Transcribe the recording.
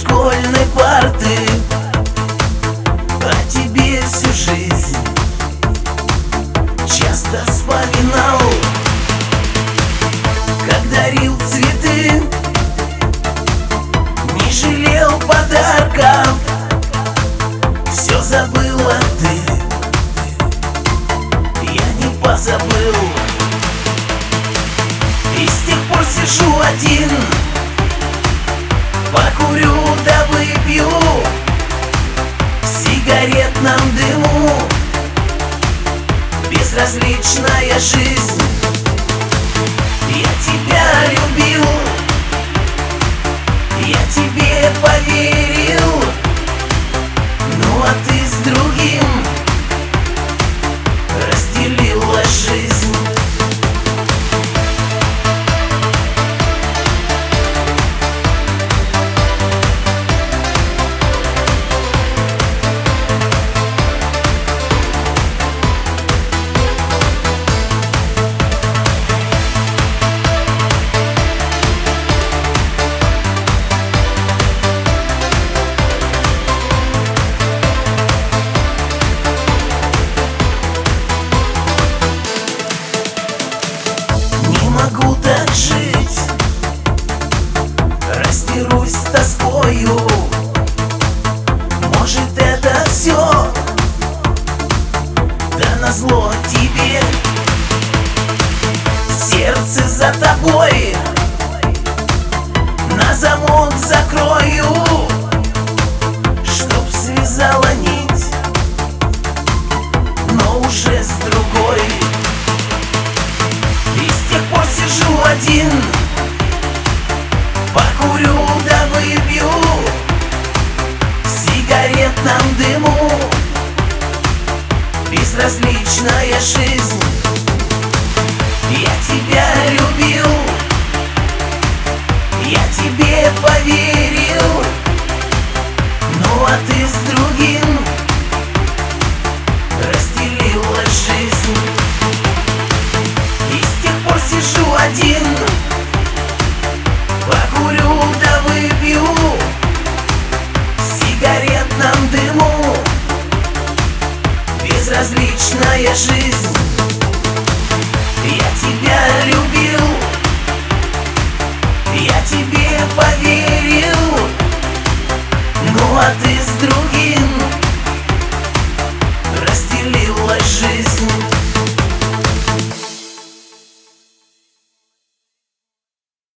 школьной парты, о тебе всю жизнь часто вспоминал. Как дарил цветы, не жалел подарков, все забыла ты, я не позабыл. И с тех пор сижу один, покурю да выпью в сигаретном дыму. Безразличная жизнь, я тебя любил, я тебе поверил, ну а ты с другим разделила жизнь. Могу так жить, растерусь с тоскою. Может, это все да назло тебе. Сердце за тобой на замок закрою, чтоб связала нить, но уже с другой. И с тех пор сижу один, покурю да выпью в сигаретном дыму. Безразличная жизнь, я тебя любил, я тебе поверил, ну а ты с другим разделила жизнь. Сижу один, покурю да выпью в сигаретном дыму. Безразличная жизнь,